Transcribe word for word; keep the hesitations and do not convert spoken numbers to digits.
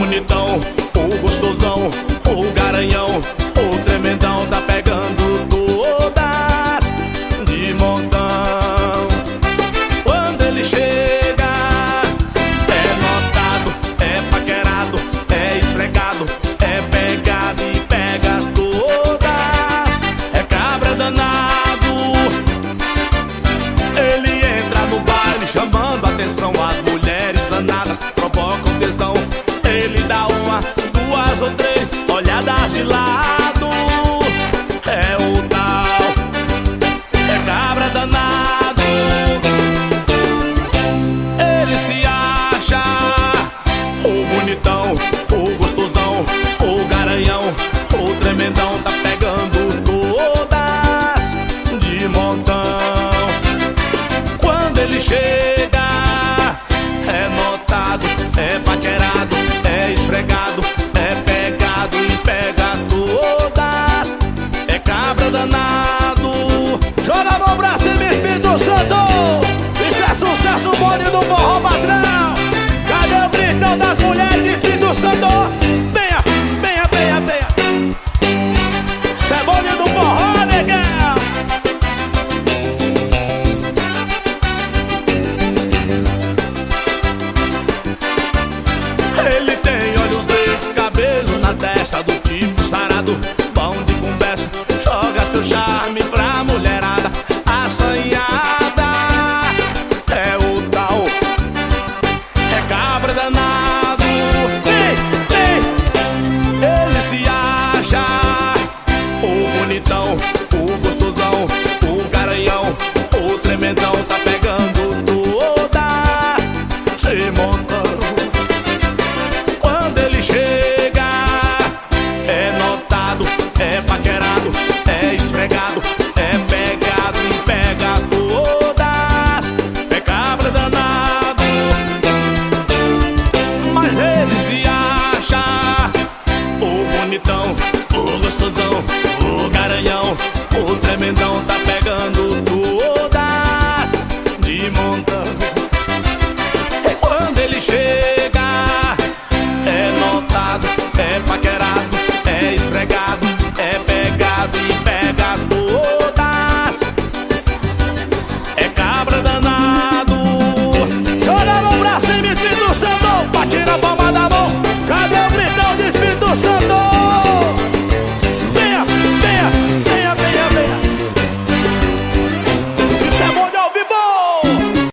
bonitão, o gostosão, o garanhão, o tremendão tá pegando todas de montão. Quando ele chega, é notado, é paquerado, é esfregado, é pegado e pega todas. É cabra danado, ele entra no baile chamando a atenção. As mulheres danadas provocam tesão. Ele dá uma, duas ou três olhadas de lado. É o tal, é cabra danado. Ele se acha o bonitão, o gostosão, o garanhão, o tremendão tá pegando todas de montão. Quando ele chega, é notado, é paquerado, é esfregado, é pegado e pega todas. É cabra danado. Joga a mão pra cima, Espírito Santo. Isso é sucesso, bonde do forró padrão. Cadê o gritão das mulheres de Espírito Santo? Venha, venha, venha, venha. Isso é bonde do forró, negão. Ele tem olhos verdes, cabelo na testa, do tipo sarado, bom de conversa, joga seu charme pra mulherada assanhada. É o tal, é cabra danado. Ei, ei. Ele se acha o bonitão, o gostosão, o garanhão, o tremendão tá pegando todas de montão. É paquerado, é esfregado, é pegado e pega todas. É cabra danado, mas ele se acha o bonitão, o gostosão, o garanhão, o tremendão tá pegando todas de montão. E quando ele chega, é notado, é paquerado,